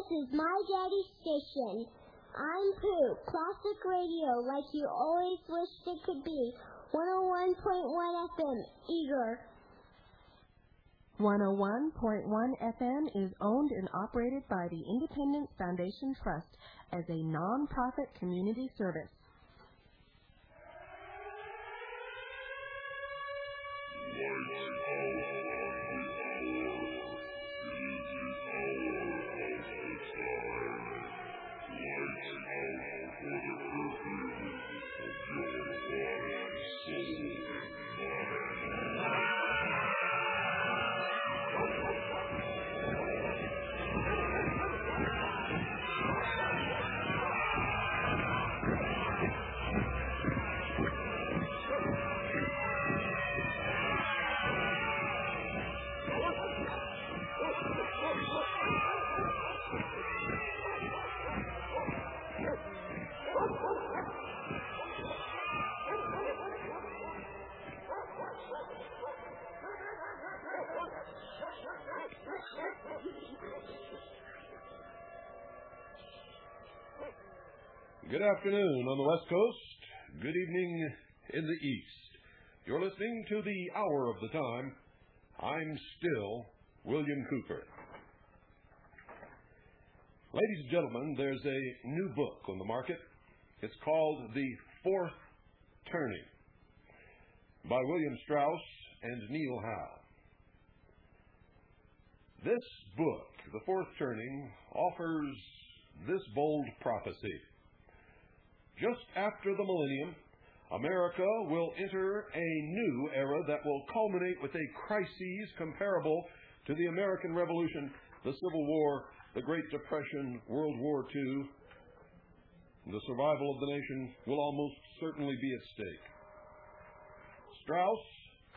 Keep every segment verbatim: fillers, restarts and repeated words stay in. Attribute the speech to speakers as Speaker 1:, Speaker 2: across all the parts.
Speaker 1: This is my daddy's station. I'm Pooh, classic radio like you always wished it could be. one oh one point one F M, Eager.
Speaker 2: one oh one point one F M is owned and operated by the Independence Foundation Trust as a non-profit community service.
Speaker 3: Good afternoon on the West Coast. Good evening in the East. You're listening to the Hour of the Time. I'm still William Cooper. Ladies and gentlemen, there's a new book on the market. It's called The Fourth Turning by William Strauss and Neil Howe. This book, The Fourth Turning, offers this bold prophecy. Just after the millennium, America will enter a new era that will culminate with a crisis comparable to the American Revolution, the Civil War, the Great Depression, World War Two. The survival of the nation will almost certainly be at stake. Strauss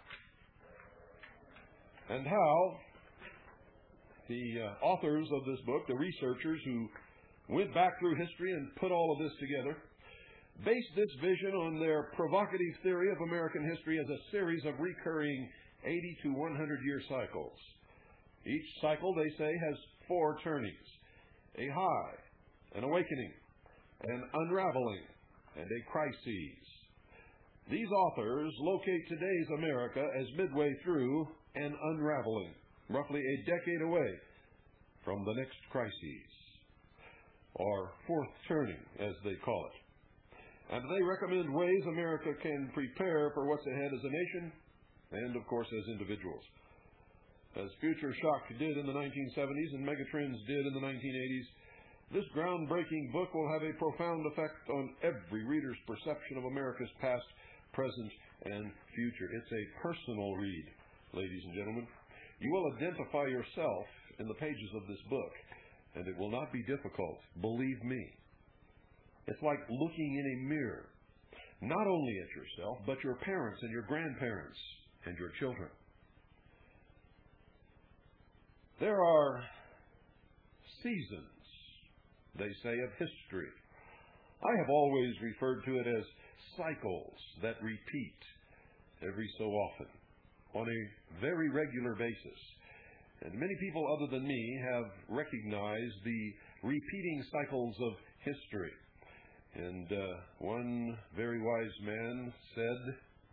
Speaker 3: and Howe, the uh, authors of this book, the researchers who went back through history and put all of this together, based this vision on their provocative theory of American history as a series of recurring eighty to one hundred year cycles. Each cycle, they say, has four turnings: a high, an awakening, an unraveling, and a crisis. These authors locate today's America as midway through an unraveling, roughly a decade away from the next crisis, or fourth turning, as they call it. And they recommend ways America can prepare for what's ahead as a nation and, of course, as individuals. As Future Shock did in the nineteen seventies and Megatrends did in the nineteen eighties, this groundbreaking book will have a profound effect on every reader's perception of America's past, present, and future. It's a personal read, ladies and gentlemen. You will identify yourself in the pages of this book, and it will not be difficult, believe me. It's like looking in a mirror, not only at yourself, but your parents and your grandparents and your children. There are seasons, they say, of history. I have always referred to it as cycles that repeat every so often on a very regular basis. And many people other than me have recognized the repeating cycles of history. And uh, one very wise man said,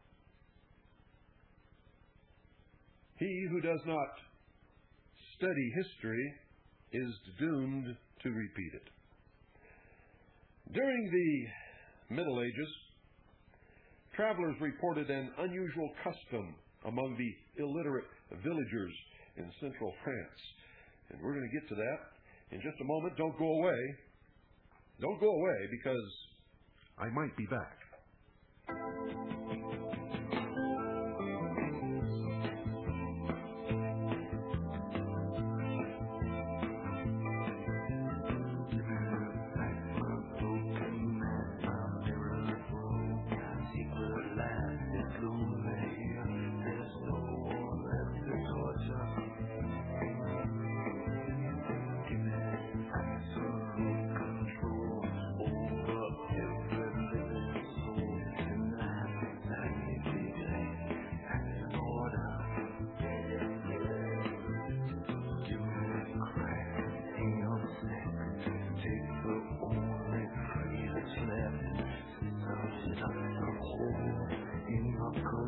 Speaker 3: "He who does not study history is doomed to repeat it." During the Middle Ages, travelers reported an unusual custom among the illiterate villagers in central France. And we're going to get to that in just a moment. Don't go away. Don't go away, because I might be back.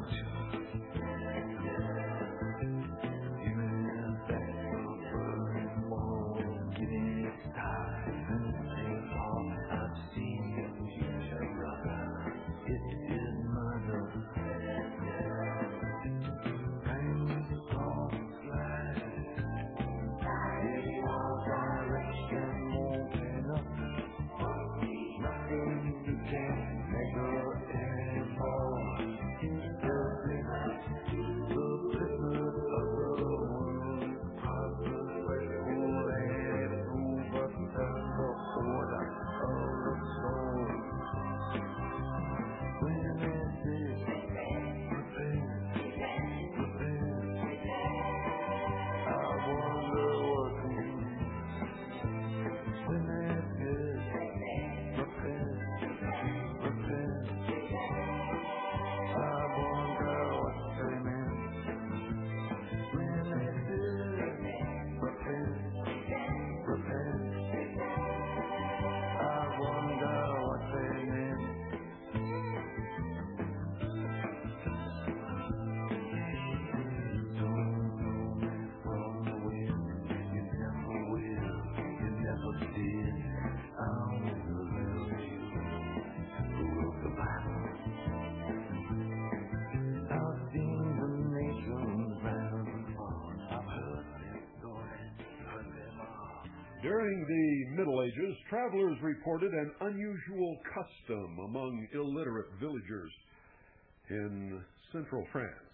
Speaker 3: During the Middle Ages, travelers reported an unusual custom among illiterate villagers in central France.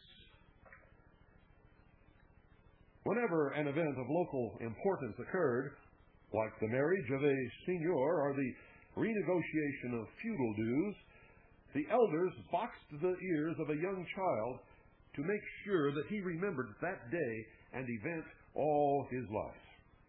Speaker 3: Whenever an event of local importance occurred, like the marriage of a seigneur or the renegotiation of feudal dues, the elders boxed the ears of a young child to make sure that he remembered that day and event all his life.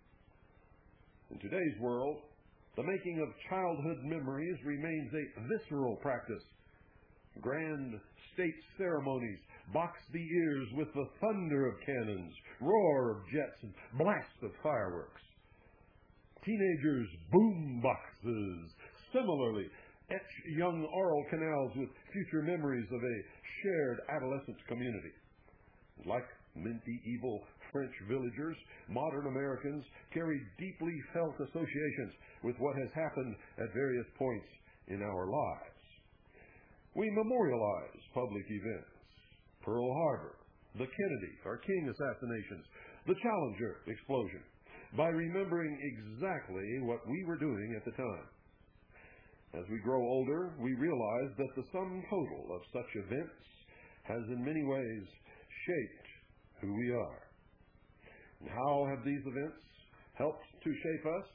Speaker 3: In today's world, the making of childhood memories remains a visceral practice. Grand state ceremonies box the ears with the thunder of cannons, roar of jets, and blast of fireworks. Teenagers' boom boxes similarly etch young oral canals with future memories of a shared adolescent community. Like medieval French villagers, modern Americans carry deeply felt associations with what has happened at various points in our lives. We memorialize public events, Pearl Harbor, the Kennedy or King assassinations, the Challenger explosion, by remembering exactly what we were doing at the time. As we grow older, we realize that the sum total of such events has in many ways shaped who we are. And how have these events helped to shape us?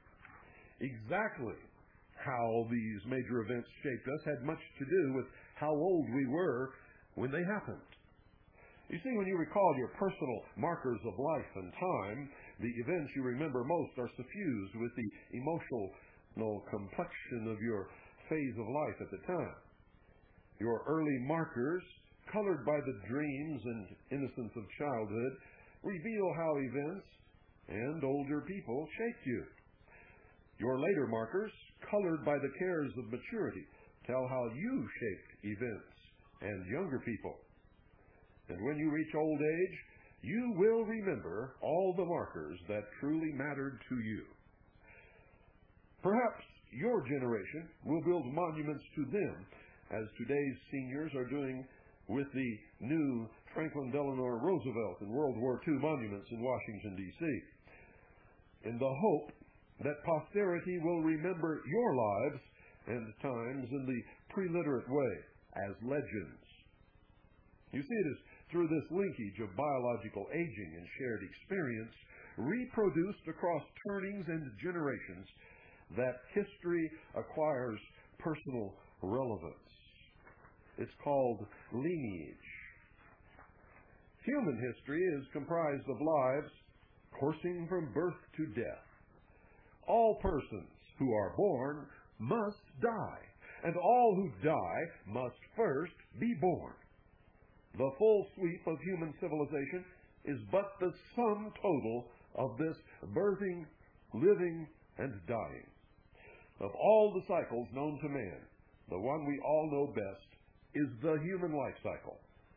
Speaker 3: Exactly how these major events shaped us had much to do with how old we were when they happened. You see, when you recall your personal markers of life and time, the events you remember most are suffused with the emotional complexion of your phase of life at the time. Your early markers, colored by the dreams and innocence of childhood, reveal how events and older people shaped you. Your later markers, colored by the cares of maturity, tell how you shaped events and younger people. And when you reach old age, you will remember all the markers that truly mattered to you. Perhaps your generation will build monuments to them, as today's seniors are doing with the new Franklin Delano Roosevelt and World War Two monuments in Washington, D C, in the hope that posterity will remember your lives and times in the pre-literate way as legends. You see, it is through this linkage of biological aging and shared experience, reproduced across turnings and generations, that history acquires personal relevance. It's called lineage. Human history is comprised of lives coursing from birth to death. All persons who are born must die, and all who die must first be born. The full sweep of human civilization is but the sum total of this birthing, living, and dying. Of all the cycles known to man, the one we all know best is the human life cycle,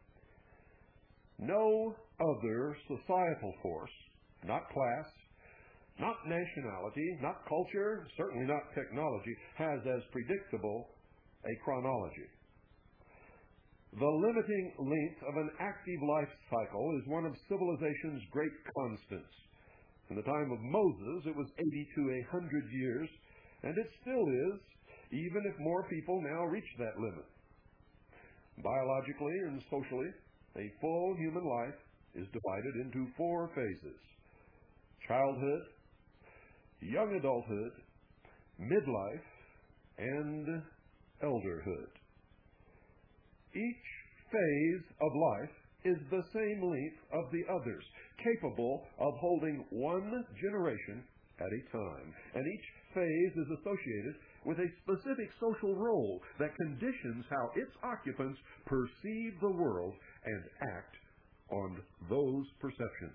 Speaker 3: No other societal force, not class, not nationality, not culture, certainly not technology, has as predictable a chronology. The limiting length of an active life cycle is one of civilization's great constants. In the time of Moses, it was eighty to one hundred years, and it still is, even if more people now reach that limit. Biologically and socially, a full human life is divided into four phases: childhood, young adulthood, midlife, and elderhood. Each phase of life is the same length of the others, capable of holding one generation at a time. And each phase is associated with a specific social role that conditions how its occupants perceive the world and act on those perceptions.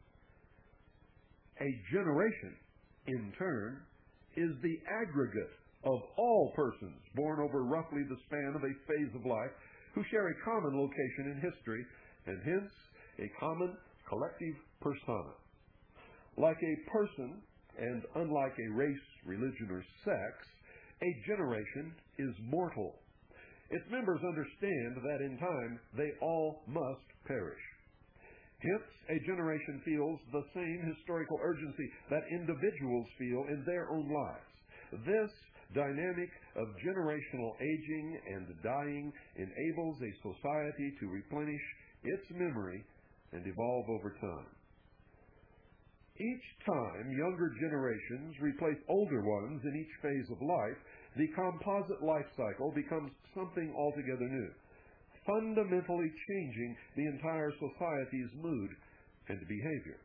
Speaker 3: A generation, in turn, is the aggregate of all persons born over roughly the span of a phase of life who share a common location in history and hence a common collective persona. Like a person, and unlike a race, religion, or sex, a generation is mortal. Its members understand that in time they all must perish. Hence, a generation feels the same historical urgency that individuals feel in their own lives. This dynamic of generational aging and dying enables a society to replenish its memory and evolve over time. Each time younger generations replace older ones in each phase of life, the composite life cycle becomes something altogether new, fundamentally changing the entire society's mood and behavior.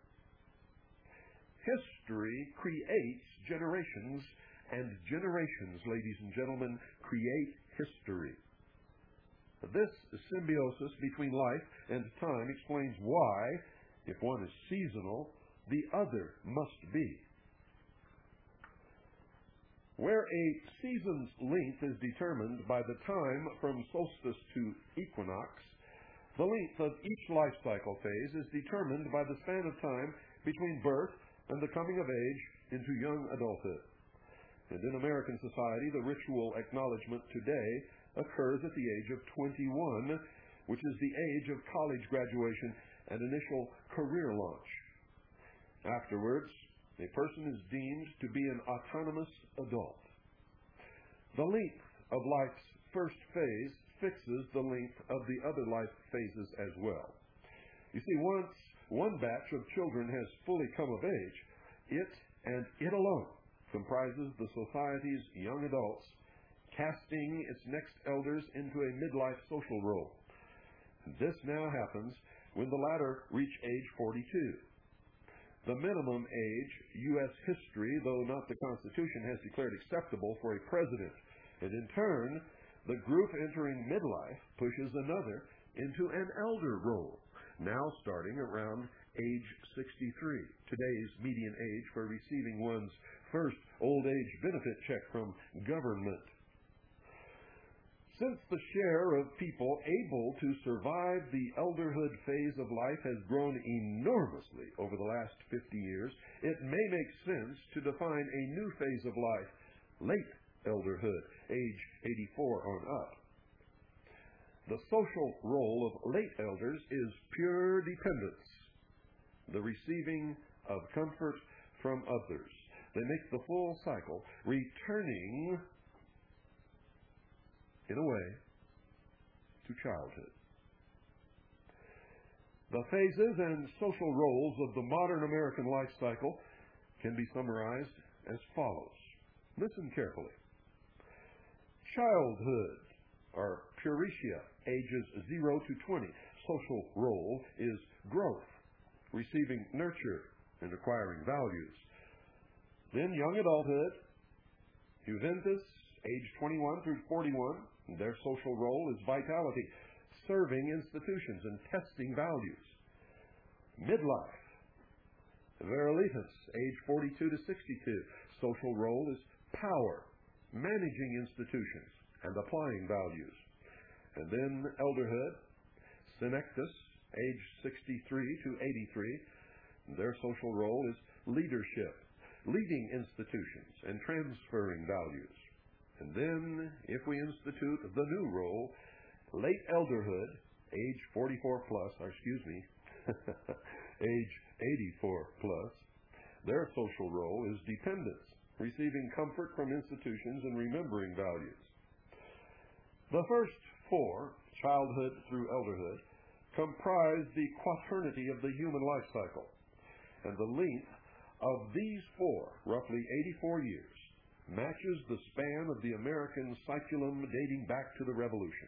Speaker 3: History creates generations, and generations, ladies and gentlemen, create history. This symbiosis between life and time explains why, if one is seasonal, the other must be. Where a season's length is determined by the time from solstice to equinox, the length of each life cycle phase is determined by the span of time between birth and the coming of age into young adulthood. And in American society, the ritual acknowledgement today occurs at the age of twenty-one, which is the age of college graduation and initial career launch. Afterwards, a person is deemed to be an autonomous adult. The length of life's first phase fixes the length of the other life phases as well. You see, once one batch of children has fully come of age, it and it alone comprises the society's young adults, casting its next elders into a midlife social role. This now happens when the latter reach age forty-two. The minimum age U S history, though not the Constitution, has declared acceptable for a president. And in turn, the group entering midlife pushes another into an elder role, now starting around age sixty-three, today's median age for receiving one's first old age benefit check from government. Since the share of people able to survive the elderhood phase of life has grown enormously over the last fifty years, it may make sense to define a new phase of life, late elderhood, age eighty-four on up. The social role of late elders is pure dependence, the receiving of comfort from others. They make the full cycle, returning, in a way, to childhood. The phases and social roles of the modern American life cycle can be summarized as follows. Listen carefully. Childhood, or pueritia, ages zero to twenty. Social role is growth, receiving nurture and acquiring values. Then young adulthood, juventus, age twenty-one through forty-one. Their social role is vitality, serving institutions and testing values. Midlife, virilitas, age forty-two to sixty-two. Social role is power, managing institutions and applying values. And then elderhood, senectus, age sixty-three to eighty-three. Their social role is leadership, leading institutions and transferring values. And then, if we institute the new role, late elderhood, age forty-four plus, or excuse me, age eighty-four plus, their social role is dependence, receiving comfort from institutions and remembering values. The first four, childhood through elderhood, comprise the quaternity of the human life cycle, and the length of these four, roughly eighty-four years, matches the span of the American cyculum dating back to the Revolution.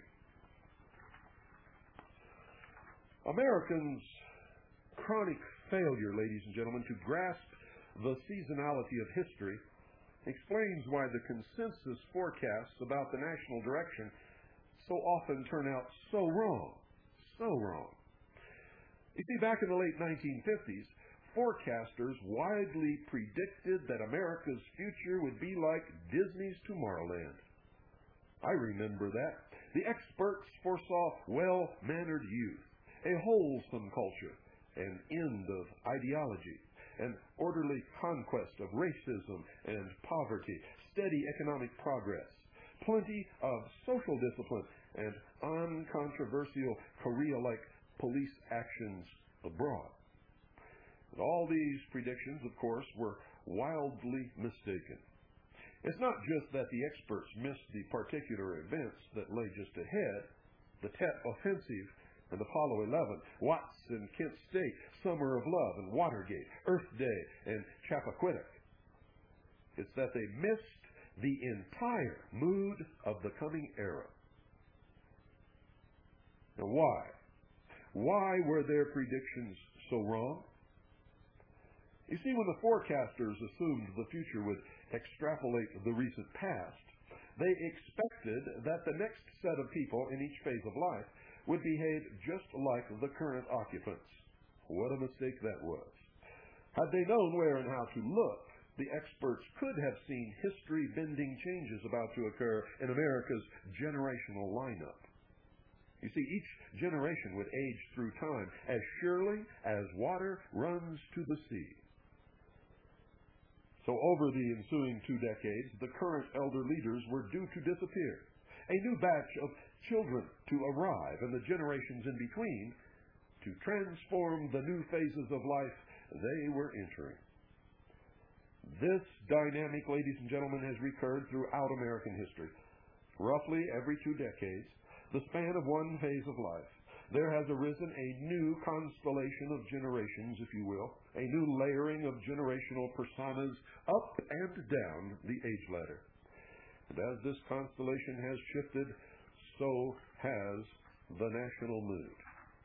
Speaker 3: Americans' chronic failure, ladies and gentlemen, to grasp the seasonality of history explains why the consensus forecasts about the national direction so often turn out so wrong, so wrong. You see, back in the late nineteen fifties, forecasters widely predicted that America's future would be like Disney's Tomorrowland. I remember that. The experts foresaw well-mannered youth, a wholesome culture, an end of ideology, an orderly conquest of racism and poverty, steady economic progress, plenty of social discipline, and uncontroversial Korea-like police actions abroad. And all these predictions, of course, were wildly mistaken. It's not just that the experts missed the particular events that lay just ahead, the Tet Offensive and Apollo eleven, Watts and Kent State, Summer of Love and Watergate, Earth Day and Chappaquiddick. It's that they missed the entire mood of the coming era. Now why? Why were their predictions so wrong? You see, when the forecasters assumed the future would extrapolate the recent past, they expected that the next set of people in each phase of life would behave just like the current occupants. What a mistake that was. Had they known where and how to look, the experts could have seen history-bending changes about to occur in America's generational lineup. You see, each generation would age through time as surely as water runs to the sea. So over the ensuing two decades, the current elder leaders were due to disappear. A new batch of children to arrive, and the generations in between to transform the new phases of life they were entering. This dynamic, ladies and gentlemen, has recurred throughout American history. Roughly every two decades, the span of one phase of life, there has arisen a new constellation of generations, if you will, a new layering of generational personas up and down the age ladder. And as this constellation has shifted, so has the national mood.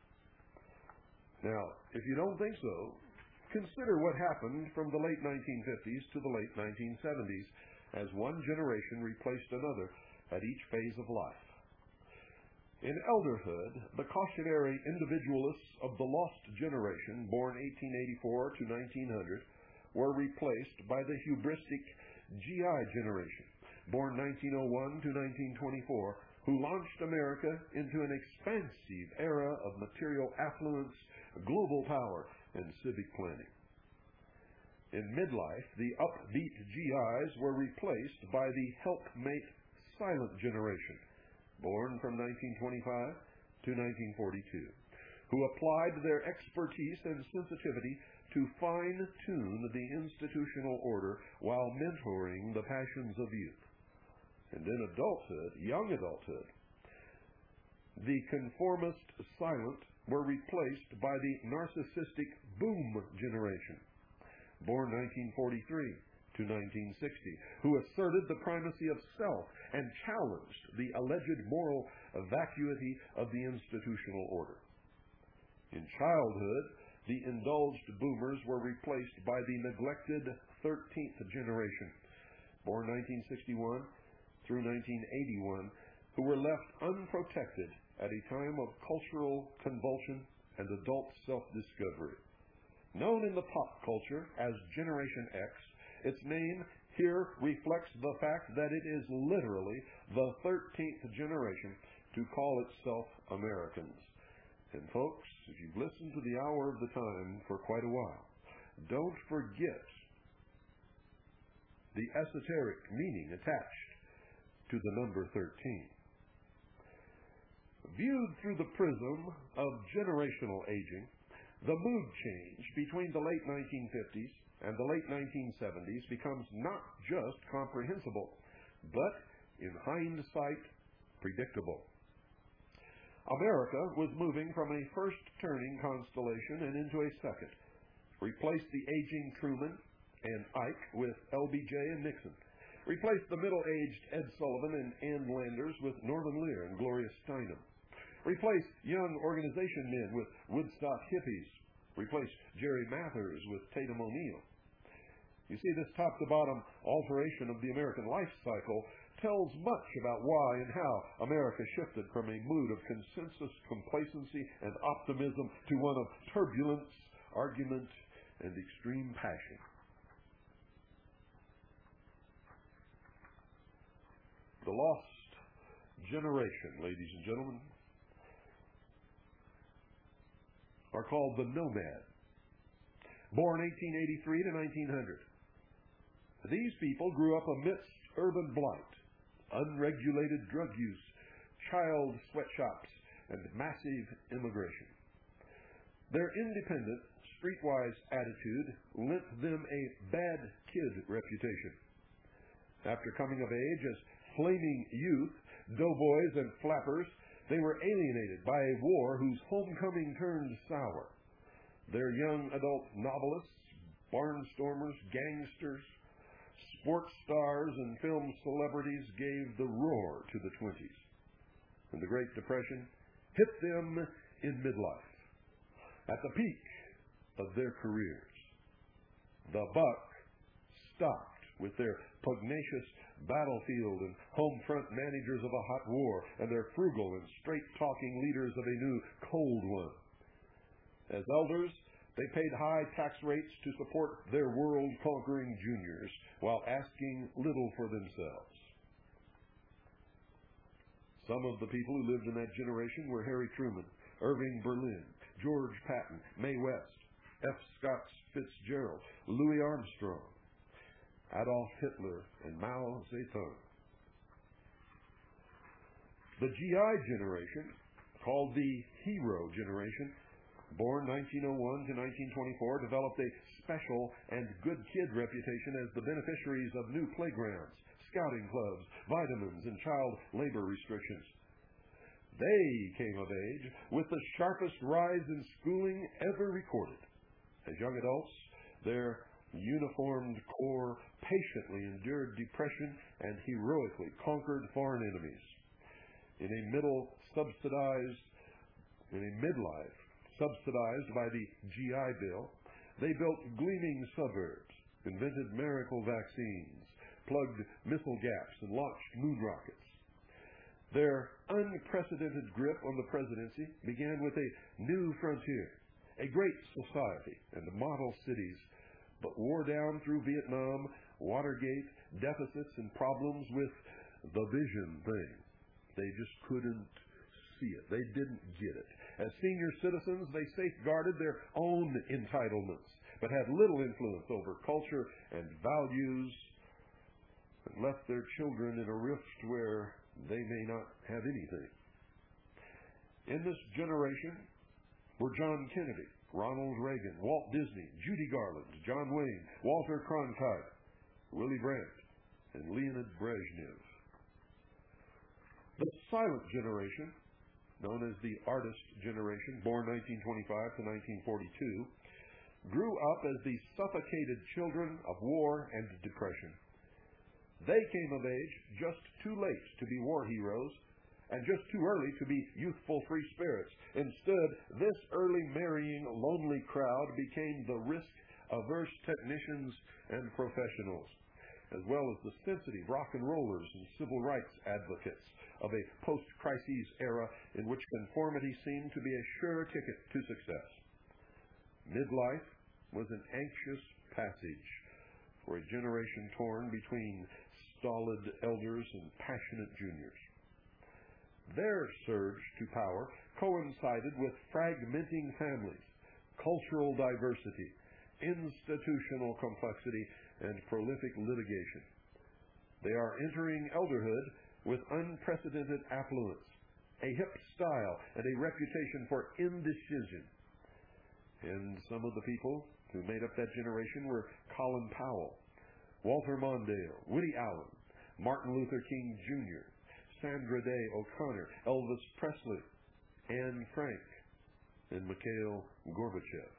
Speaker 3: Now, if you don't think so, consider what happened from the late nineteen fifties to the late nineteen seventies as one generation replaced another at each phase of life. In elderhood, the cautionary individualists of the lost generation, born eighteen eighty-four to nineteen hundred, were replaced by the hubristic G I generation, born nineteen oh one to nineteen twenty-four, who launched America into an expansive era of material affluence, global power, and civic planning. In midlife, the upbeat G Is were replaced by the helpmate silent generation, born from nineteen twenty-five to nineteen forty-two, who applied their expertise and sensitivity to fine-tune the institutional order while mentoring the passions of youth. And in adulthood, young adulthood, the conformist silent were replaced by the narcissistic boom generation, born nineteen forty-three to nineteen sixty, who asserted the primacy of self and challenged the alleged moral vacuity of the institutional order. In childhood, the indulged boomers were replaced by the neglected thirteenth generation, born nineteen sixty-one through nineteen eighty-one, who were left unprotected at a time of cultural convulsion and adult self-discovery. Known in the pop culture as Generation X, its name here reflects the fact that it is literally the thirteenth generation to call itself Americans. And folks, if you've listened to the Hour of the Time for quite a while, don't forget the esoteric meaning attached to the number thirteen. Viewed through the prism of generational aging, the mood change between the late nineteen fifties and the late nineteen seventies becomes not just comprehensible, but, in hindsight, predictable. America was moving from a first-turning constellation and into a second, replaced the aging Truman and Ike with L B J and Nixon, replaced the middle-aged Ed Sullivan and Ann Landers with Norman Lear and Gloria Steinem, replaced young organization men with Woodstock hippies, replaced Jerry Mathers with Tatum O'Neal. You see, this top-to-bottom alteration of the American life cycle tells much about why and how America shifted from a mood of consensus, complacency, and optimism to one of turbulence, argument, and extreme passion. The lost generation, ladies and gentlemen, are called the nomad, born eighteen eighty-three to nineteen hundred. These people grew up amidst urban blight, unregulated drug use, child sweatshops, and massive immigration. Their independent, streetwise attitude lent them a bad kid reputation. After coming of age as flaming youth, doughboys, and flappers, they were alienated by a war whose homecoming turned sour. Their young adult novelists, barnstormers, gangsters, sports stars, and film celebrities gave the roar to the twenties. And the Great Depression hit them in midlife, at the peak of their careers. The buck stopped with their pugnacious battlefield and home front managers of a hot war and their frugal and straight-talking leaders of a new cold one. As elders, they paid high tax rates to support their world-conquering juniors while asking little for themselves. Some of the people who lived in that generation were Harry Truman, Irving Berlin, George Patton, Mae West, F. Scott Fitzgerald, Louis Armstrong, Adolf Hitler, and Mao Zedong. The G I generation, called the Hero generation, born nineteen oh one to nineteen twenty-four, developed a special and good kid reputation as the beneficiaries of new playgrounds, scouting clubs, vitamins, and child labor restrictions. They came of age with the sharpest rise in schooling ever recorded. As young adults, their uniformed corps patiently endured depression and heroically conquered foreign enemies. In a middle subsidized, in a midlife subsidized by the G I Bill, they built gleaming suburbs, invented miracle vaccines, plugged missile gaps, and launched moon rockets. Their unprecedented grip on the presidency began with a new frontier, a great society, and model cities, but wore down through Vietnam, Watergate, deficits, and problems with the vision thing. They just couldn't see it. They didn't get it. As senior citizens, they safeguarded their own entitlements, but had little influence over culture and values, and left their children in a rift where they may not have anything. In this generation were John Kennedy, Ronald Reagan, Walt Disney, Judy Garland, John Wayne, Walter Cronkite, Willy Brandt, and Leonid Brezhnev. The silent generation, known as the artist generation, born nineteen twenty-five to nineteen forty-two, grew up as the suffocated children of war and depression. They came of age just too late to be war heroes and just too early to be youthful free spirits. Instead, this early marrying, lonely crowd became the risk-averse technicians and professionals, as well as the sensitive rock and rollers and civil rights advocates of a post-crises era in which conformity seemed to be a sure ticket to success. Midlife was an anxious passage for a generation torn between stolid elders and passionate juniors. Their surge to power coincided with fragmenting families, cultural diversity, institutional complexity, and prolific litigation. They are entering elderhood with unprecedented affluence, a hip style, and a reputation for indecision. And some of the people who made up that generation were Colin Powell, Walter Mondale, Woody Allen, Martin Luther King Junior, Sandra Day O'Connor, Elvis Presley, Anne Frank, and Mikhail Gorbachev.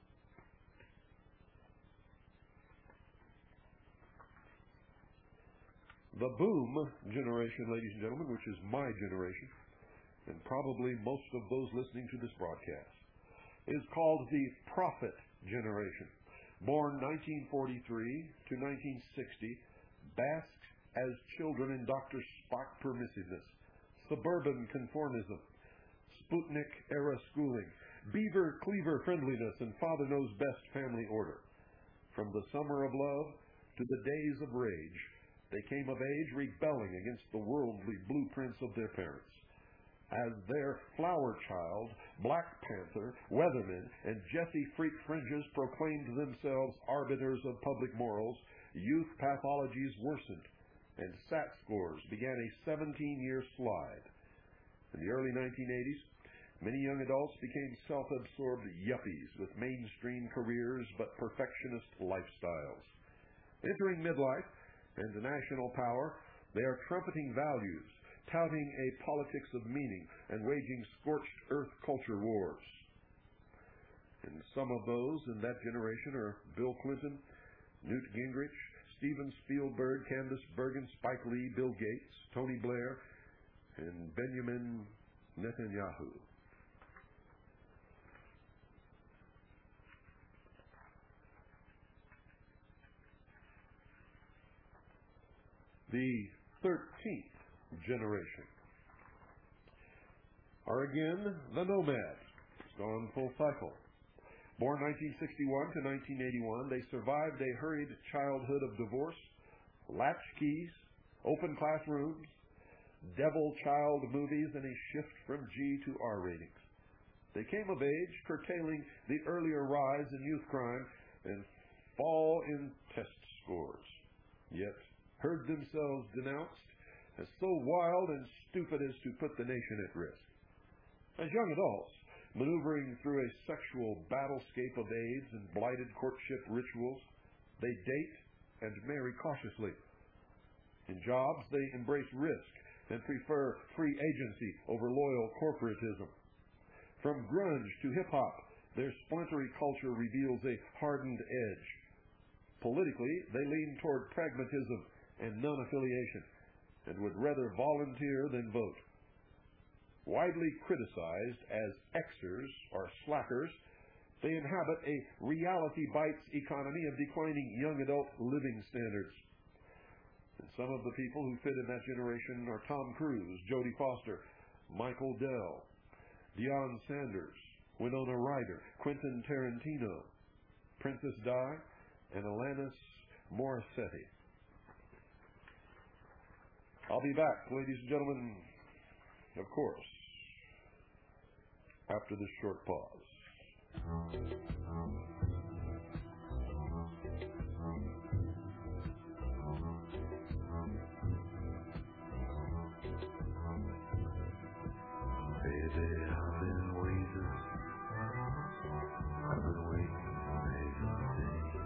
Speaker 3: The boom generation, ladies and gentlemen, which is my generation, and probably most of those listening to this broadcast, is called the prophet generation. Born nineteen forty-three to nineteen sixty, basked as children in Doctor Spock permissiveness, suburban conformism, Sputnik-era schooling, beaver-cleaver friendliness, and father-knows-best family order. From the summer of love to the days of rage, they came of age rebelling against the worldly blueprints of their parents. As their flower child, Black Panther, Weatherman, and Jesse Freak Fringes proclaimed themselves arbiters of public morals, youth pathologies worsened, and S A T scores began a seventeen-year slide. In the early nineteen eighties, many young adults became self-absorbed yuppies with mainstream careers but perfectionist lifestyles. Entering midlife and national power, they are trumpeting values, touting a politics of meaning, and waging scorched earth culture wars. And some of those in that generation are Bill Clinton, Newt Gingrich, Steven Spielberg, Candace Bergen, Spike Lee, Bill Gates, Tony Blair, and Benjamin Netanyahu. The thirteenth generation are again the nomads. It's gone full cycle. Born nineteen sixty-one to nineteen eighty-one, they survived a hurried childhood of divorce, latchkeys, open classrooms, devil child movies, and a shift from G to R ratings. They came of age, curtailing the earlier rise in youth crime and fall in test scores, yet heard themselves denounced as so wild and stupid as to put the nation at risk. As young adults, maneuvering through a sexual battlescape of AIDS and blighted courtship rituals, they date and marry cautiously. In jobs, they embrace risk and prefer free agency over loyal corporatism. From grunge to hip-hop, their splintery culture reveals a hardened edge. Politically, they lean toward pragmatism and non-affiliation, and would rather volunteer than vote. Widely criticized as Xers or slackers, they inhabit a reality bites economy of declining young adult living standards. And some of the people who fit in that generation are Tom Cruise, Jodie Foster, Michael Dell, Deion Sanders, Winona Ryder, Quentin Tarantino, Princess Di, and Alanis Morissette. I'll be back, ladies and gentlemen, of course, after this short pause.
Speaker 4: Baby, I've been waiting, I've been waiting every day.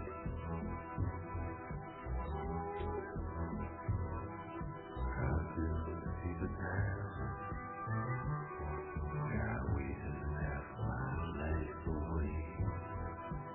Speaker 4: I've been sleeping now, yeah, I waited half my life away.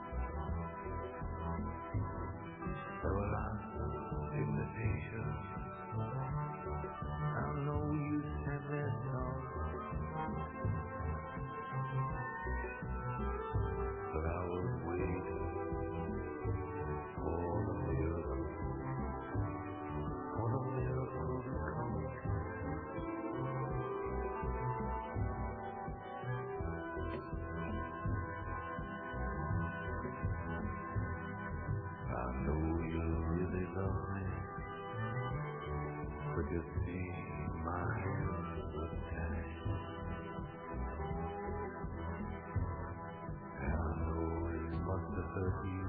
Speaker 4: hurt you.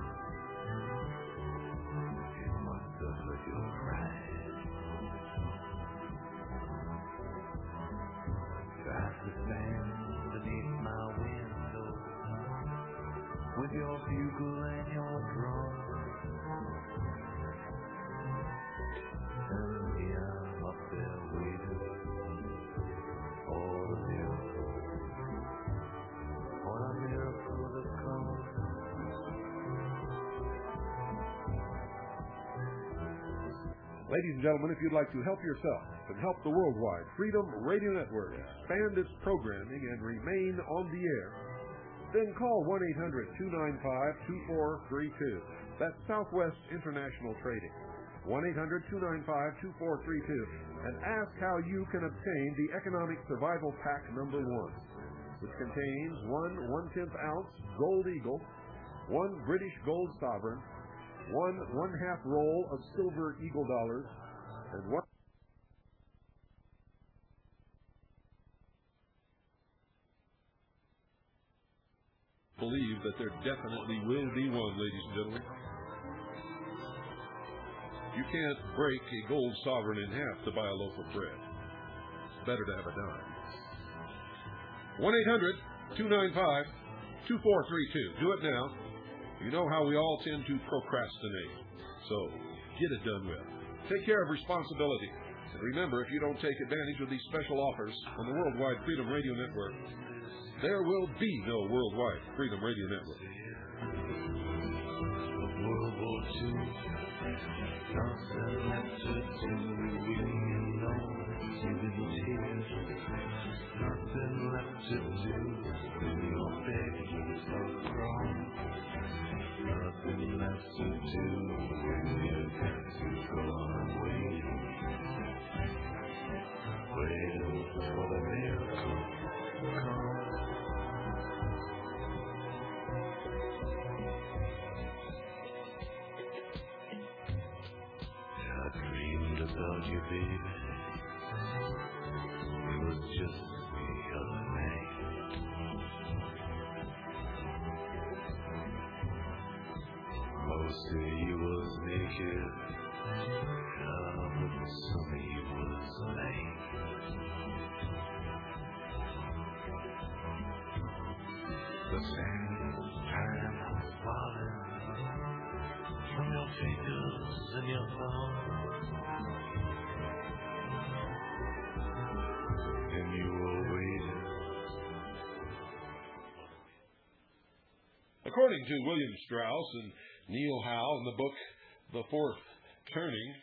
Speaker 4: It must have hurt your pride. You have to stand beneath my window with your bugle and your drum. And me, I'm up there waiting for the miracle, for the miracle to come.
Speaker 3: Ladies and gentlemen, if you'd like to help yourself and help the Worldwide Freedom Radio Network expand its programming and remain on the air, then call one eight hundred two nine five two four three two. That's Southwest International Trading. one eight hundred two nine five two four three two. And ask how you can obtain the Economic Survival Pack number one, which contains one one-tenth ounce Gold Eagle, one British Gold Sovereign, one one-half roll of Silver Eagle dollars, and one believe that there definitely will be one, ladies and gentlemen. You can't break a gold sovereign in half to buy a loaf of bread. It's better to have a dime. one eight hundred two nine five two four three two. Do it now. You know how we all tend to procrastinate. So, get it done with. Take care of responsibility. And remember, if you don't take advantage of these special offers on the Worldwide Freedom Radio Network, there will be no Worldwide Freedom Radio Network.
Speaker 4: World War Two, nothing left to do, alone, even tears, nothing left to do, when your babies are grown, nothing left to do, when you got to go on waiting, waiting for the miracle to come. About you, baby. It was just the other night. Most of you was naked, ah, but some of you was late. The sand time was falling from your fingers and your thumbs. And you were waiting.
Speaker 3: According to William Strauss and Neil Howe in the book The Fourth Turning,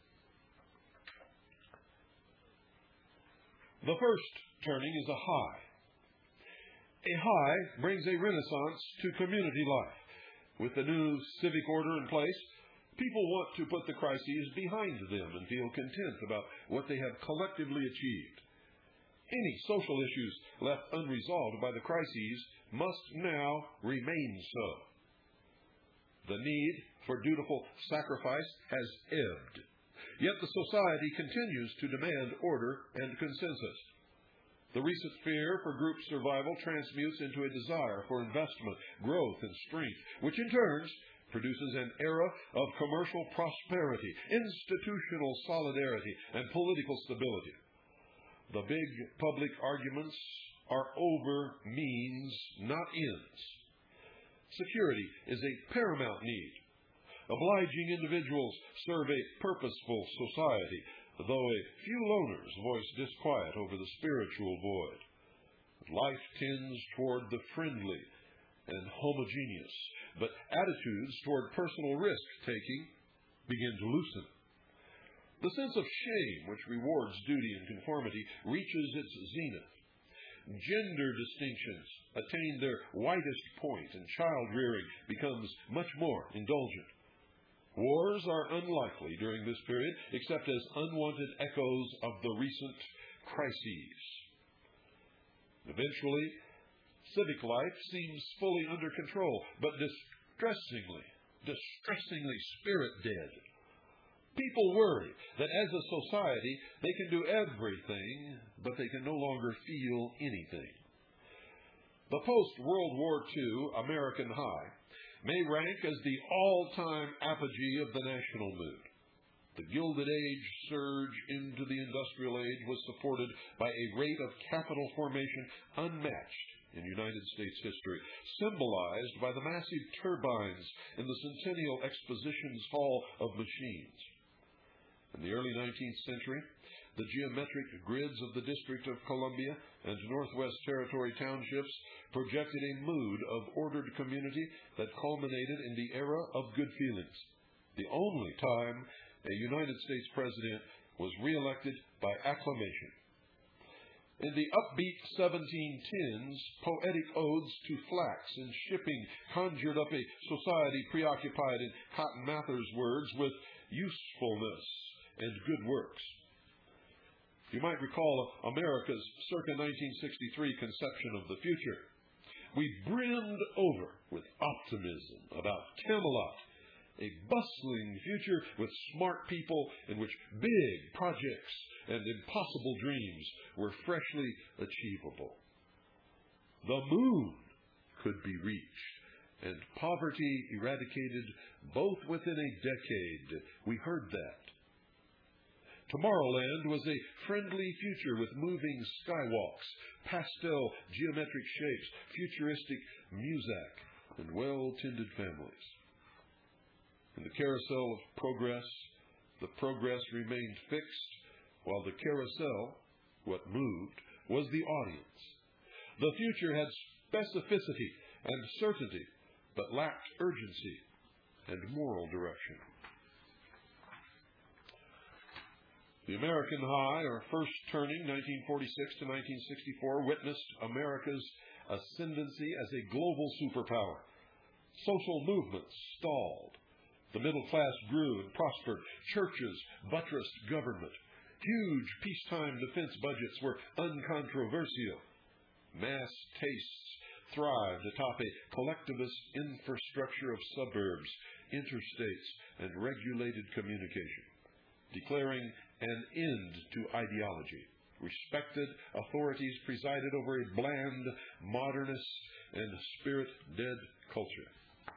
Speaker 3: the first turning is a high. A high brings a renaissance to community life. With the new civic order in place, people want to put the crises behind them and feel content about what they have collectively achieved. Any social issues left unresolved by the crises must now remain so. The need for dutiful sacrifice has ebbed, yet the society continues to demand order and consensus. The recent fear for group survival transmutes into a desire for investment, growth, and strength, which in turn produces an era of commercial prosperity, institutional solidarity, and political stability. The big public arguments are over means, not ends. Security is a paramount need. Obliging individuals serve a purposeful society, though a few loners voice disquiet over the spiritual void. Life tends toward the friendly and homogeneous, but attitudes toward personal risk-taking begin to loosen. The sense of shame, which rewards duty and conformity, reaches its zenith. Gender distinctions attain their widest point, and child-rearing becomes much more indulgent. Wars are unlikely during this period, except as unwanted echoes of the recent crises. Eventually, civic life seems fully under control, but distressingly, distressingly spirit-dead. People worry that as a society, they can do everything, but they can no longer feel anything. The post-World War Two American high may rank as the all-time apogee of the national mood. The Gilded Age surge into the Industrial Age was supported by a rate of capital formation unmatched in United States history, symbolized by the massive turbines in the Centennial Expositions Hall of Machines. In the early nineteenth century, the geometric grids of the District of Columbia and Northwest Territory townships projected a mood of ordered community that culminated in the era of good feelings, the only time a United States president was reelected by acclamation. In the upbeat seventeen tens, poetic odes to flax and shipping conjured up a society preoccupied, in Cotton Mather's words, with usefulness and good works. You might recall America's circa nineteen sixty-three conception of the future. We brimmed over with optimism about Camelot, a bustling future with smart people in which big projects and impossible dreams were freshly achievable. The moon could be reached and poverty eradicated both within a decade. We heard that. Tomorrowland was a friendly future with moving skywalks, pastel geometric shapes, futuristic music, and well-tended families. In the carousel of progress, the progress remained fixed, while the carousel, what moved, was the audience. The future had specificity and certainty, but lacked urgency and moral direction. The American high, or first turning, nineteen forty-six to nineteen sixty-four, witnessed America's ascendancy as a global superpower. Social movements stalled. The middle class grew and prospered. Churches buttressed government. Huge peacetime defense budgets were uncontroversial. Mass tastes thrived atop a collectivist infrastructure of suburbs, interstates, and regulated communication, declaring an end to ideology. Respected authorities presided over a bland, modernist, and spirit-dead culture.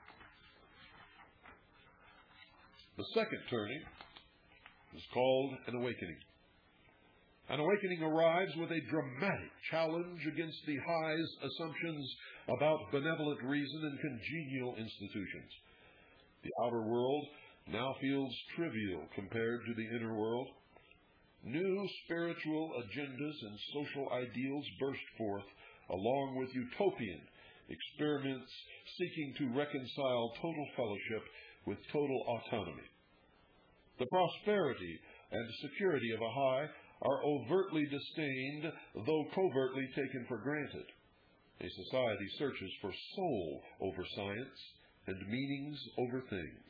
Speaker 3: The second turning is called an awakening. An awakening arrives with a dramatic challenge against the high's assumptions about benevolent reason and congenial institutions. The outer world now feels trivial compared to the inner world. New spiritual agendas and social ideals burst forth, along with utopian experiments seeking to reconcile total fellowship with total autonomy. The prosperity and security of a high are overtly disdained, though covertly taken for granted. A society searches for soul over science and meanings over things.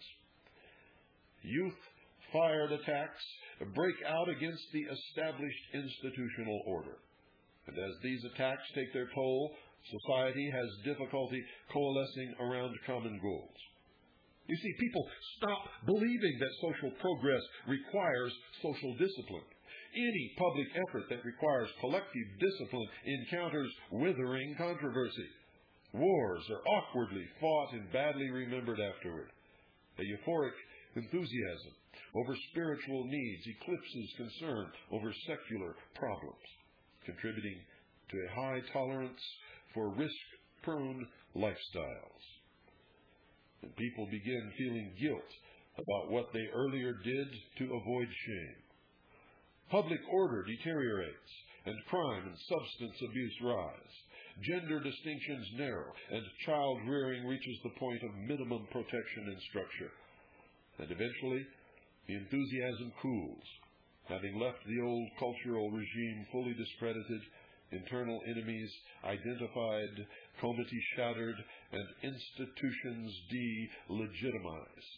Speaker 3: Youth-fired attacks break out against the established institutional order. And as these attacks take their toll, society has difficulty coalescing around common goals. You see, people stop believing that social progress requires social discipline. Any public effort that requires collective discipline encounters withering controversy. Wars are awkwardly fought and badly remembered afterward. A euphoric enthusiasm over spiritual needs eclipses concern over secular problems, contributing to a high tolerance for risk-prone lifestyles. And people begin feeling guilt about what they earlier did to avoid shame. Public order deteriorates, and crime and substance abuse rise. Gender distinctions narrow, and child rearing reaches the point of minimum protection and structure. And eventually, the enthusiasm cools. Having left the old cultural regime fully discredited, internal enemies identified, comity shattered, and institutions delegitimized.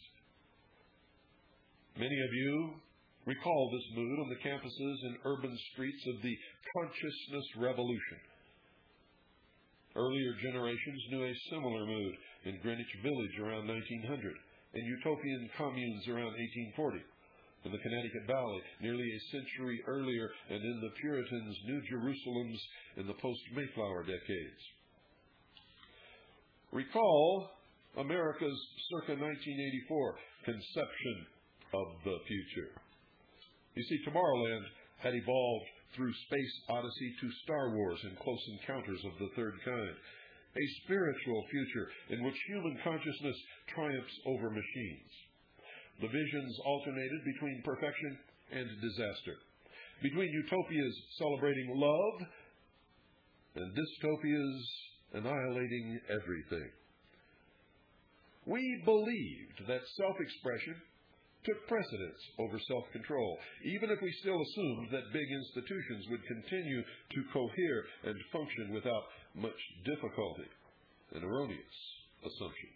Speaker 3: Many of you recall this mood on the campuses and urban streets of the consciousness revolution. Earlier generations knew a similar mood in Greenwich Village around nineteen hundred, in utopian communes around eighteen forty, in the Connecticut Valley nearly a century earlier, and in the Puritans' New Jerusalems in the post-Mayflower decades. Recall America's circa nineteen eighty-four conception of the future. You see, Tomorrowland had evolved through Space Odyssey to Star Wars and Close Encounters of the Third Kind, a spiritual future in which human consciousness triumphs over machines. The visions alternated between perfection and disaster, between utopias celebrating love and dystopias annihilating everything. We believed that self-expression took precedence over self-control, even if we still assumed that big institutions would continue to cohere and function without much difficulty, an erroneous assumption.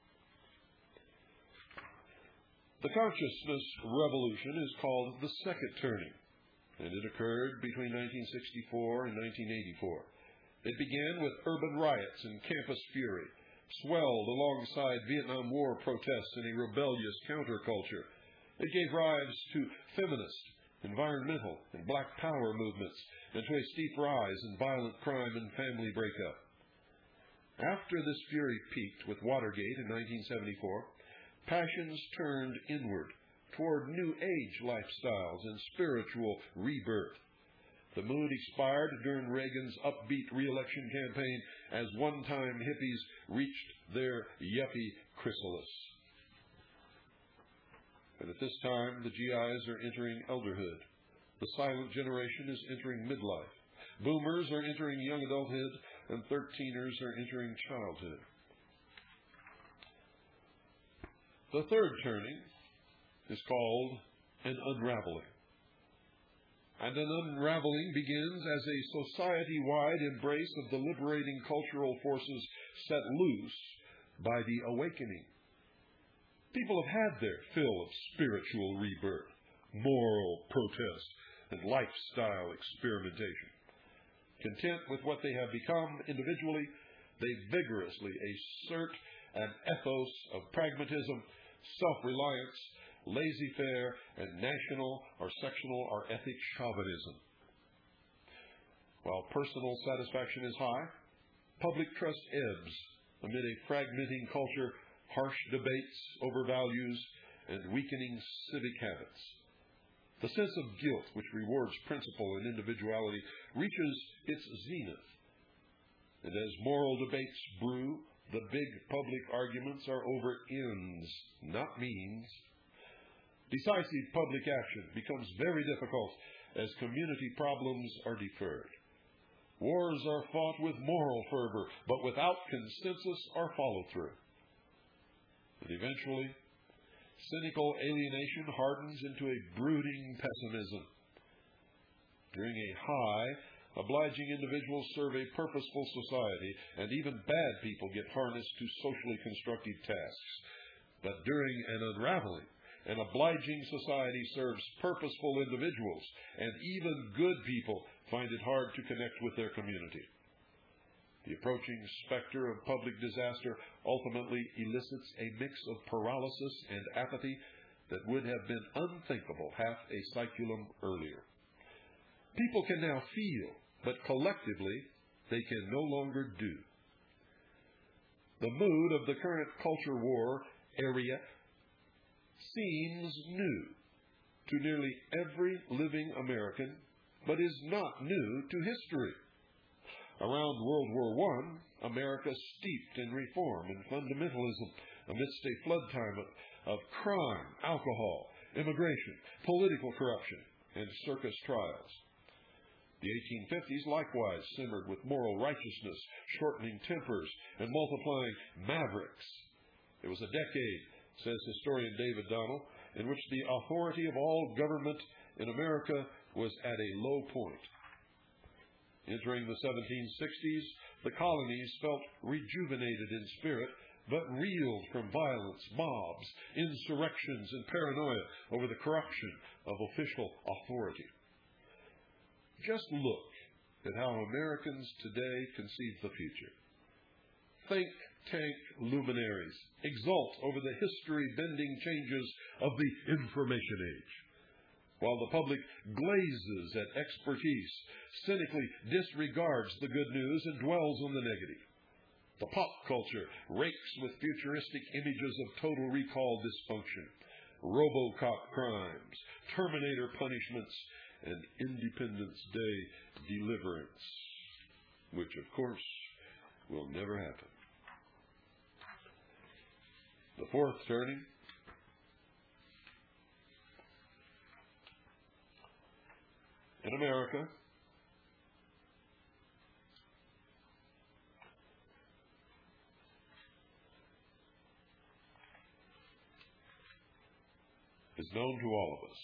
Speaker 3: The consciousness revolution is called the Second Turning, and it occurred between nineteen sixty-four and nineteen eighty-four. It began with urban riots and campus fury, swelled alongside Vietnam War protests and a rebellious counterculture. It gave rise to feminist, environmental, and black power movements, and to a steep rise in violent crime and family breakup. After this fury peaked with Watergate in nineteen seventy-four, passions turned inward toward New Age lifestyles and spiritual rebirth. The mood expired during Reagan's upbeat re-election campaign as one-time hippies reached their yuppie chrysalis. And at this time, the G Is are entering elderhood. The silent generation is entering midlife. Boomers are entering young adulthood, and thirteeners are entering childhood. The third turning is called an unraveling. And an unraveling begins as a society-wide embrace of the liberating cultural forces set loose by the awakening. People have had their fill of spiritual rebirth, moral protest, and lifestyle experimentation. Content with what they have become individually, they vigorously assert an ethos of pragmatism, self-reliance, laissez-faire, and national or sectional or ethnic chauvinism. While personal satisfaction is high, public trust ebbs amid a fragmenting culture, harsh debates over values, and weakening civic habits. The sense of guilt, which rewards principle and individuality, reaches its zenith. And as moral debates brew, the big public arguments are over ends, not means. Decisive public action becomes very difficult as community problems are deferred. Wars are fought with moral fervor, but without consensus or follow-through. And eventually, cynical alienation hardens into a brooding pessimism. During a high, obliging individuals serve a purposeful society, and even bad people get harnessed to socially constructive tasks. But during an unraveling, an obliging society serves purposeful individuals, and even good people find it hard to connect with their community. The approaching specter of public disaster ultimately elicits a mix of paralysis and apathy that would have been unthinkable half a cyculum earlier. People can now feel, but collectively they can no longer do. The mood of the current culture war area seems new to nearly every living American, but is not new to history. Around World War One, America steeped in reform and fundamentalism amidst a flood time of, of crime, alcohol, immigration, political corruption, and circus trials. The eighteen fifties likewise simmered with moral righteousness, shortening tempers, and multiplying mavericks. It was a decade, says historian David Donnell, in which the authority of all government in America was at a low point. Entering the seventeen sixties, the colonies felt rejuvenated in spirit, but reeled from violence, mobs, insurrections, and paranoia over the corruption of official authority. Just look at how Americans today conceive the future. Think tank luminaries exult over the history-bending changes of the information age, while the public glazes at expertise, cynically disregards the good news, and dwells on the negative. The pop culture rakes with futuristic images of Total Recall dysfunction, RoboCop crimes, Terminator punishments, and Independence Day deliverance, which, of course, will never happen. The fourth turning in America is known to all of us.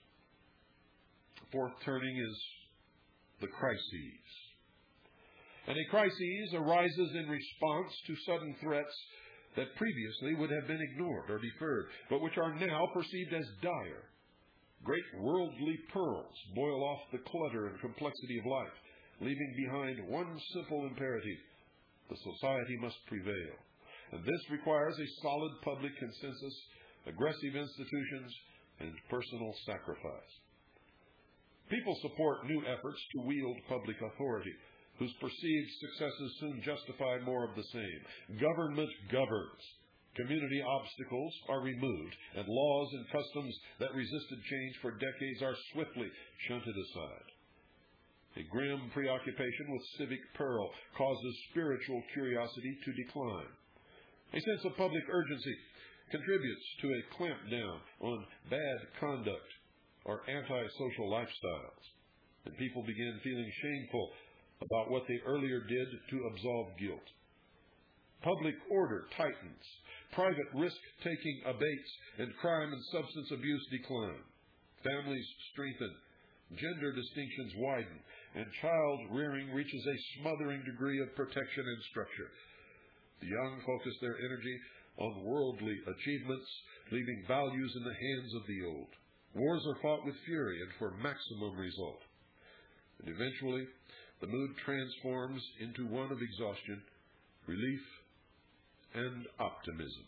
Speaker 3: The fourth turning is the crises. And a crisis arises in response to sudden threats that previously would have been ignored or deferred, but which are now perceived as dire. Great worldly pearls boil off the clutter and complexity of life, leaving behind one simple imperative: the society must prevail. And this requires a solid public consensus, aggressive institutions, and personal sacrifice. People support new efforts to wield public authority, whose perceived successes soon justify more of the same. Government governs. Community obstacles are removed, and laws and customs that resisted change for decades are swiftly shunted aside. A grim preoccupation with civic peril causes spiritual curiosity to decline. A sense of public urgency contributes to a clampdown on bad conduct or antisocial lifestyles, and people begin feeling shameful about what they earlier did to absolve guilt. Public order tightens, private risk-taking abates, and crime and substance abuse decline. Families strengthen, gender distinctions widen, and child rearing reaches a smothering degree of protection and structure. The young focus their energy on worldly achievements, leaving values in the hands of the old. Wars are fought with fury and for maximum result. And eventually, the mood transforms into one of exhaustion, relief, and optimism.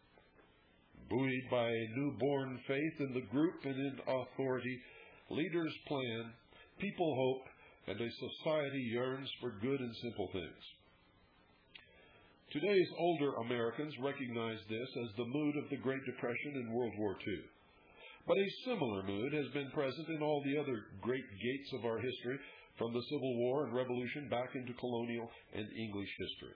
Speaker 3: Buoyed by a newborn faith in the group and in authority, leaders plan, people hope, and a society yearns for good and simple things. Today's older Americans recognize this as the mood of the Great Depression and World War Two. But a similar mood has been present in all the other great gates of our history, from the Civil War and Revolution back into colonial and English history.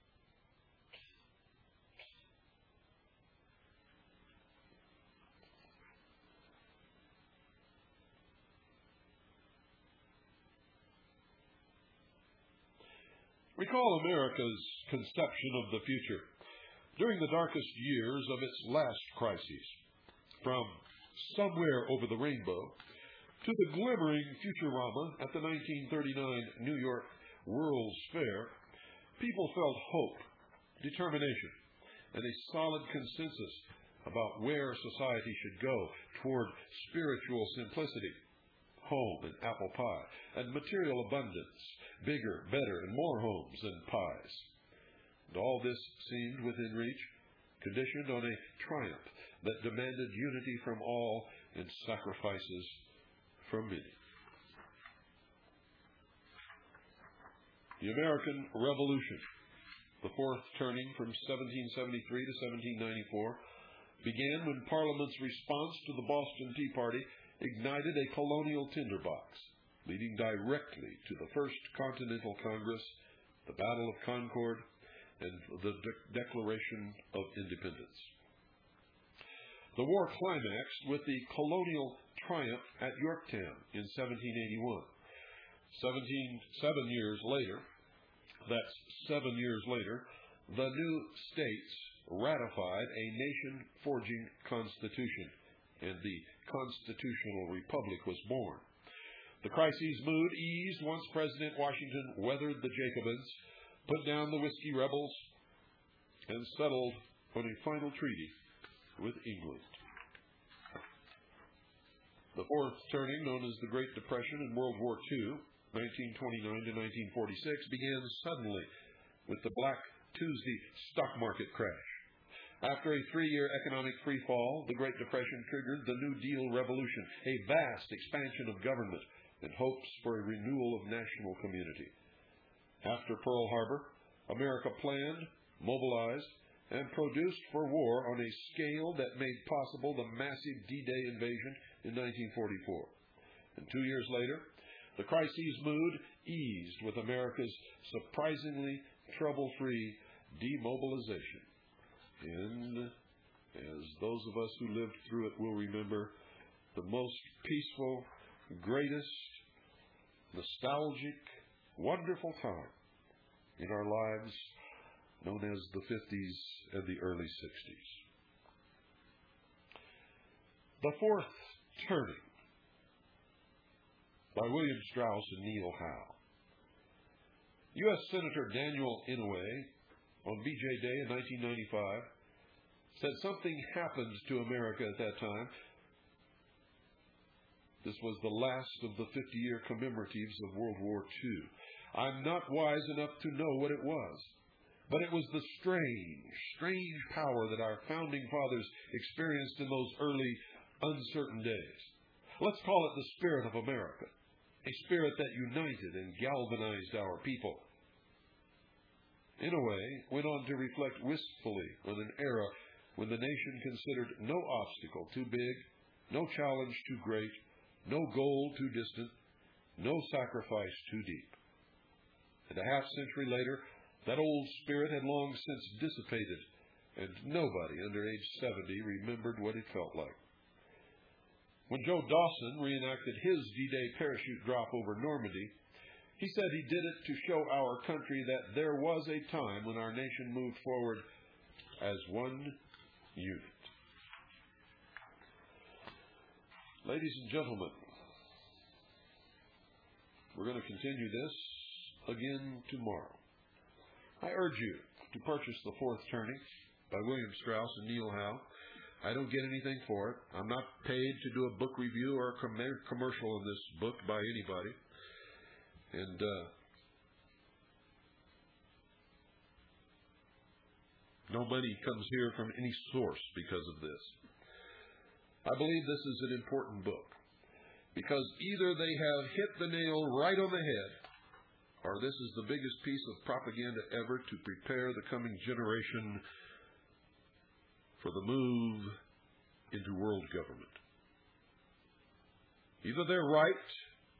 Speaker 3: Recall America's conception of the future during the darkest years of its last crises. From Somewhere Over the Rainbow to the glimmering Futurama at the nineteen thirty-nine New York World's Fair, people felt hope, determination, and a solid consensus about where society should go toward spiritual simplicity, home and apple pie, and material abundance, bigger, better, and more homes and pies. And all this seemed within reach, conditioned on a triumph that demanded unity from all and sacrifices from many. The American Revolution, the fourth turning from seventeen seventy-three to seventeen ninety-four, began when Parliament's response to the Boston Tea Party ignited a colonial tinderbox, leading directly to the First Continental Congress, the Battle of Concord, and the De- Declaration of Independence. The war climaxed with the colonial triumph at Yorktown in seventeen eighty-one. Seventeen, seven years later, that's seven years later, the new states ratified a nation-forging constitution, and the constitutional republic was born. The crisis mood eased once President Washington weathered the Jacobins, put down the whiskey rebels, and settled on a final treaty with England. The fourth turning, known as the Great Depression and World War Two, nineteen twenty-nine to nineteen forty-six, began suddenly with the Black Tuesday stock market crash. After a three-year economic freefall, the Great Depression triggered the New Deal revolution, a vast expansion of government and hopes for a renewal of national community. After Pearl Harbor, America planned, mobilized, and produced for war on a scale that made possible the massive D-Day invasion in nineteen forty-four. And two years later, the crisis mood eased with America's surprisingly trouble-free demobilization. And, as those of us who lived through it will remember, the most peaceful, greatest, nostalgic, wonderful time in our lives, known as the fifties and the early sixties. The Fourth Turning by William Strauss and Neil Howe. U S Senator Daniel Inouye, on V J Day in nineteen ninety-five, said something happened to America at that time. This was the last of the fifty-year commemoratives of World War Two. I'm not wise enough to know what it was, but it was the strange, strange power that our founding fathers experienced in those early, uncertain days. Let's call it the spirit of America, a spirit that united and galvanized our people. Inouye went on to reflect wistfully on an era when the nation considered no obstacle too big, no challenge too great, no goal too distant, no sacrifice too deep. And a half century later, that old spirit had long since dissipated, and nobody under age seventy remembered what it felt like. When Joe Dawson reenacted his D-Day parachute drop over Normandy, he said he did it to show our country that there was a time when our nation moved forward as one unit. Ladies and gentlemen, we're going to continue this again tomorrow. I urge you to purchase The Fourth Turning by William Strauss and Neil Howe. I don't get anything for it. I'm not paid to do a book review or a com- commercial on this book by anybody. And uh, no money comes here from any source because of this. I believe this is an important book because either they have hit the nail right on the head, or this is the biggest piece of propaganda ever to prepare the coming generation for the move into world government. Either they're right,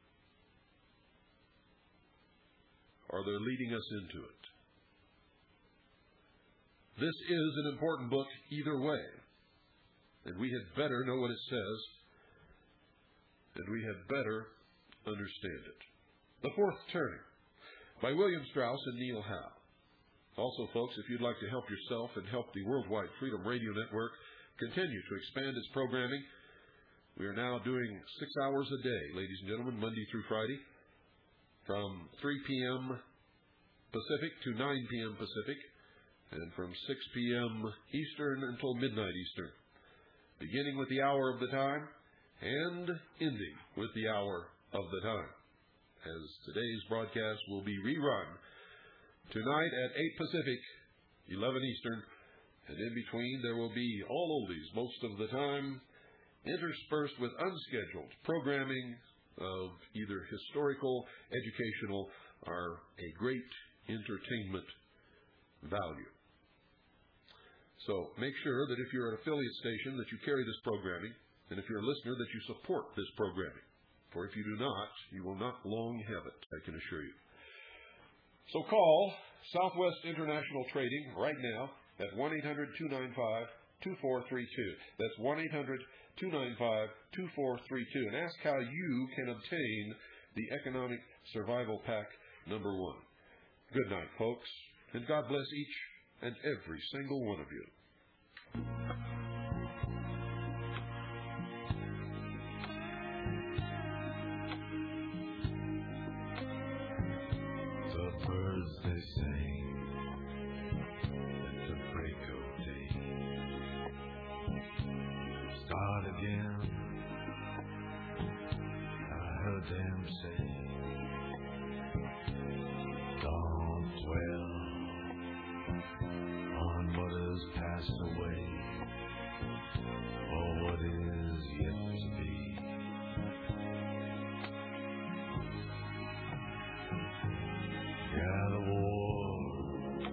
Speaker 3: or they're leading us into it. This is an important book either way, and we had better know what it says, and we had better understand it. The Fourth Turning by William Strauss and Neil Howe. Also, folks, if you'd like to help yourself and help the Worldwide Freedom Radio Network continue to expand its programming, we are now doing six hours a day, ladies and gentlemen, Monday through Friday, from three p.m. Pacific to nine p.m. Pacific, and from six p.m. Eastern until midnight Eastern, beginning with the hour of the time and ending with the hour of the time, as today's broadcast will be rerun tonight at eight Pacific, eleven Eastern, and in between there will be all oldies most of the time, interspersed with unscheduled programming of either historical, educational, or a great entertainment value. So make sure that if you're an affiliate station that you carry this programming, and if you're a listener that you support this programming. For if you do not, you will not long have it, I can assure you. So call Southwest International Trading right now at one eight hundred, two nine five, two four three two. That's one eight hundred, two nine five, two four three two. And ask how you can obtain the Economic Survival Pack number one. Good night, folks, and God bless each and every single one of you.
Speaker 4: The birds they sing at the break of day. Start again, I heard them say. Don't dwell on what has passed away, or what is yet to be. Yeah, the war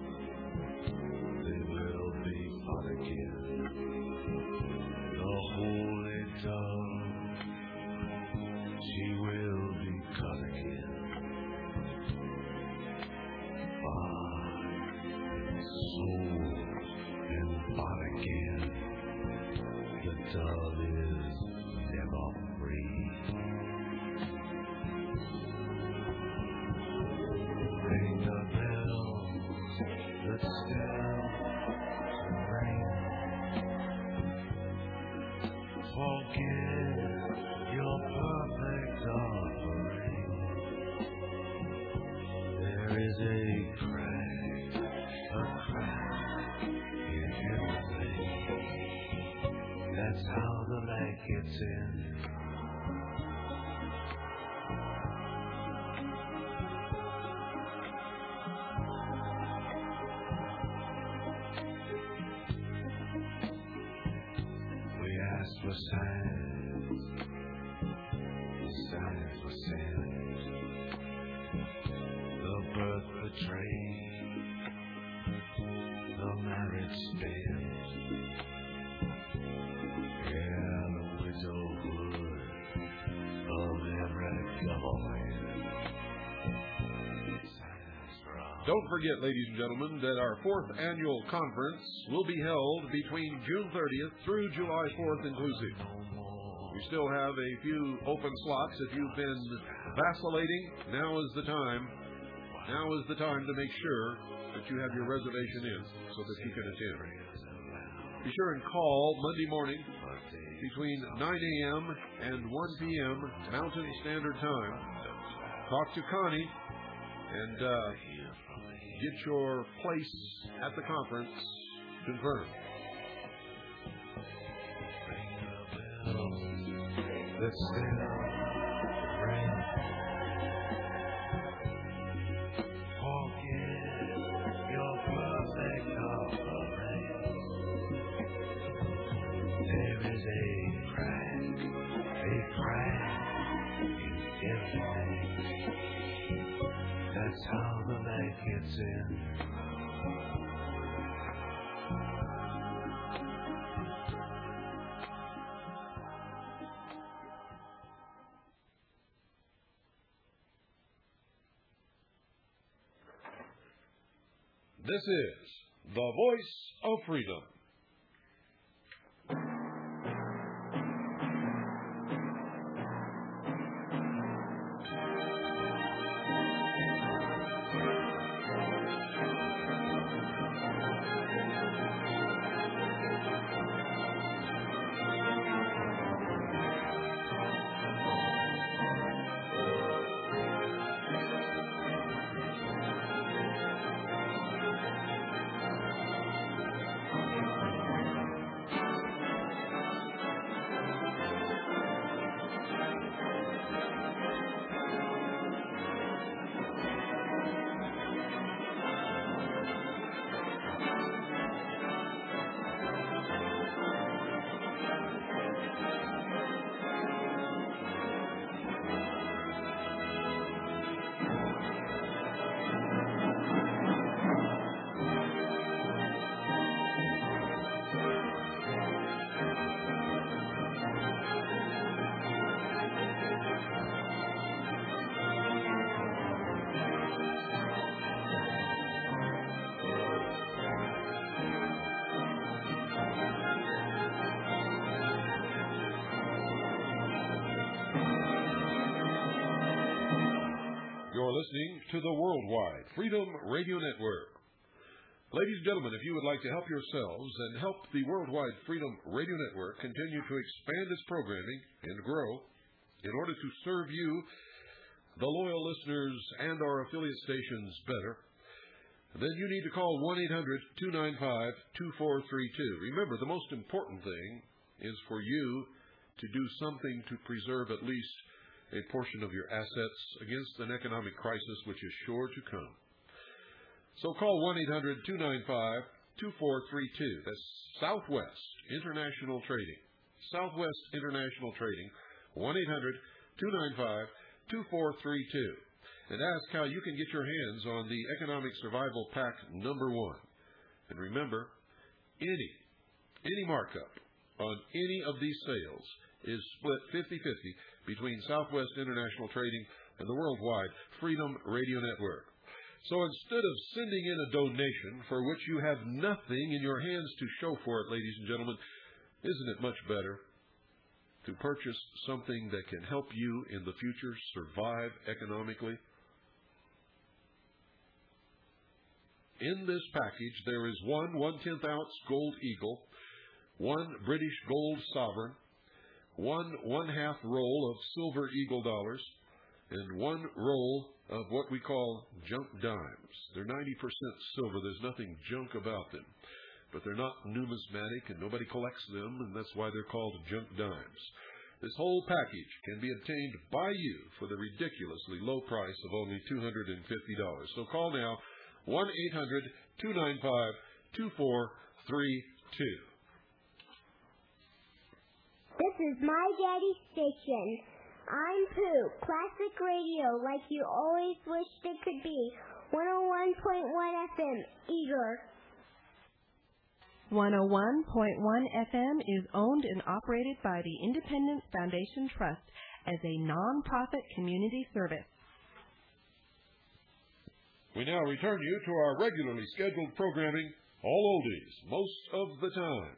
Speaker 4: That's how the light gets in. We asked for signs, the signs were sent. The birth betrayed, the marriage spent. Yeah, the widowhood of every government.
Speaker 3: Don't forget, ladies and gentlemen, that our fourth annual conference will be held between June thirtieth through July fourth inclusive. We still have a few open slots. If you've been vacillating, now is the time. Now is the time to make sure that you have your reservation in so that you can attend. Be sure and call Monday morning between nine a.m. and one p.m. Mountain Standard Time. Talk to Connie and uh, get your place at the conference confirmed.
Speaker 4: The still ring. Forget your perfect offering. There is a crack, a crack in everything. That's how the light gets in.
Speaker 3: This is the Voice of Freedom. You're listening to the Worldwide Freedom Radio Network. Ladies and gentlemen, if you would like to help yourselves and help the Worldwide Freedom Radio Network continue to expand its programming and grow in order to serve you, the loyal listeners, and our affiliate stations better, then you need to call one eight hundred two nine five two four three two. Remember, the most important thing is for you to do something to preserve at least a portion of your assets against an economic crisis which is sure to come. So call one eight hundred two nine five two four three two. That's Southwest International Trading. Southwest International Trading, one eight hundred two nine five two four three two. And ask how you can get your hands on the Economic Survival Pack number one. And remember, any, any markup on any of these sales is split fifty-fifty between Southwest International Trading and the Worldwide Freedom Radio Network. So instead of sending in a donation for which you have nothing in your hands to show for it, ladies and gentlemen, isn't it much better to purchase something that can help you in the future survive economically? In this package, there is one one-tenth ounce gold eagle, one British gold sovereign, one one-half roll of silver eagle dollars, and one roll of what we call junk dimes. They're ninety percent silver. There's nothing junk about them. but they're not numismatic and nobody collects them, and that's why they're called junk dimes. This whole package can be obtained by you for the ridiculously low price of only two hundred fifty dollars. So call now, one eight hundred, two nine five, two four three two.
Speaker 1: This is my daddy's station. I'm Pooh, classic radio like you always wished it could be. one oh one point one F M, Eager.
Speaker 2: one oh one point one F M is owned and operated by the Independence Foundation Trust as a non-profit community service.
Speaker 3: We now return you to our regularly scheduled programming, all oldies, most of the time.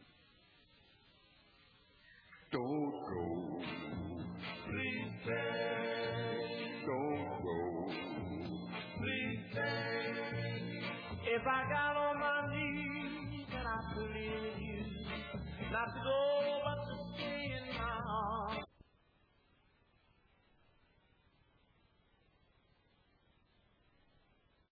Speaker 4: Don't go, please stay. Don't go, please stay. If I got on my knees and I pleaded you not to go.